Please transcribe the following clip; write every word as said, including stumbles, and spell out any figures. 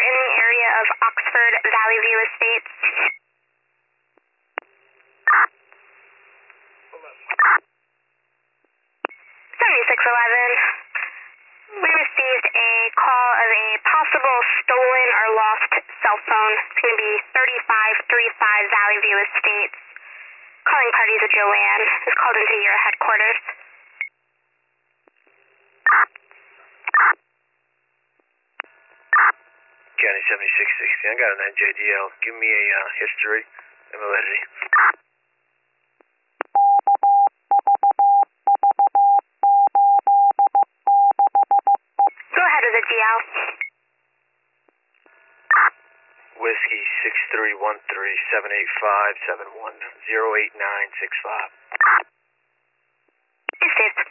in the area of Oxford Valley View Estates. seventy-six eleven. We received a call of a possible stolen or lost cell phone. It's going to be thirty-five thirty-five Valley View Estates. Calling parties of Joanne, who's called into your headquarters. County seventy-six sixty. I got an N J D L. Give me a uh, history and validity. Go ahead with the D L. Whiskey six three one three seven eight five seven one zero eight nine six five. Be safe.